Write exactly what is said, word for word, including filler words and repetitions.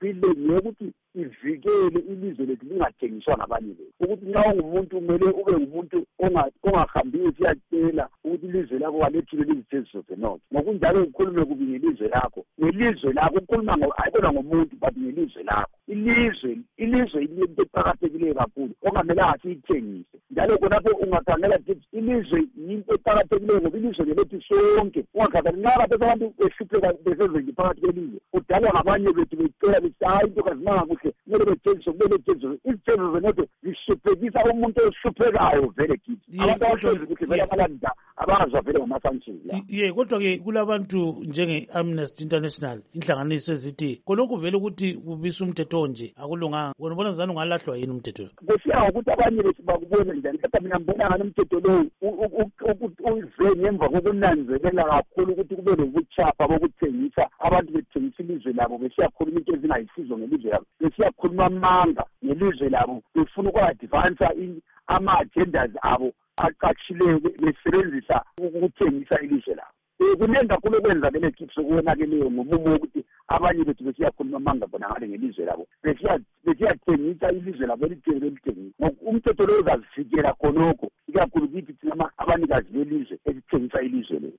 bill ngeyokuthi ivikele ilizwe lethu lingathengiswa ngabanye bethu, ukuthi nxa ungumuntu kumele ube ngumuntu ongahambi usiyatshela ukuthi ilizwe lakho kalethile lizitheziswe zenotho, ngokunjalo ukhulume kubi ngelizwe lakho, ngelizwe lakho ukhuluma ayibona ngomuntu but ngelizwe lakho. Ilizwe ilizwe into eqakathekileyo kakhulu ongamelanga siyithengise, njalo khonapho ungakhangela ukuthi ilizwe yinto eqakathekileyo ngoba ilizwe ngelethu sonke. Ungakhathali nxa kade abantu behlupheka besezenje phakathi kwelizwe kudalwa ngabanye bethu becela bethi hayi into kazimanga kuhle kumele betshenziswe kumele betshenziswe. Izithengiso zenotho zihluphekisa umuntu ohluphekayo vele kithi, abantu abahlezi kuhle vele abalanda abazwa vele ngama-sanctions la. Ye kodwa-ke kulabantu njenge-Amnesty International inhlanganiso ezithi khonokhu vele ukuthi kubisa umthetho nje akulunganga. Wena ubona ngizani ungalahlwa yini umthetho lo? Kusiya ngokuthi abanye bethu bakubona njani, kodwa mina ngibona ngani umthetho lo uze ngemva kokunanzelela kakhulu ukuthi kube lobuchapha bokuthengisa, abantu bethengisa ilizwe labo besiyakhuluma into ezingayisizo ngelizwe labo, besiyakhuluma amanga ngelizwe labo, befuna uku-advansa ama-agendas abo aqatshileyo besebenzisa ukuthengisa ilizwe labo. Kunengi kakhulu okwenzakele kithi sokuwonakeleyo ngomumo wokuthi abanye bethu besiyakhuluma amanga bona ngale ngelizwe labo, besiyathengisa ilizwe labo elithengile elithengisa. Umthetho lo uzazivikela khonokho ikakhulu kithi thina abanikazi belizwe esithengisa ilizwe lethu.